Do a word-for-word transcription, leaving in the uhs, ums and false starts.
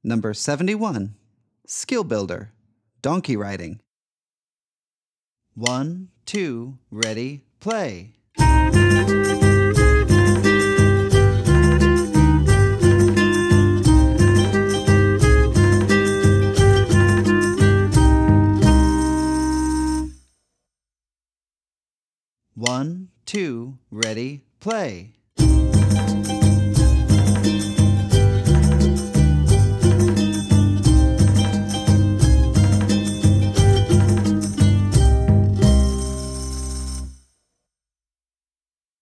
Number seventy-one. Skill Builder. Donkey riding. One, two, ready, play. One, two, ready, play.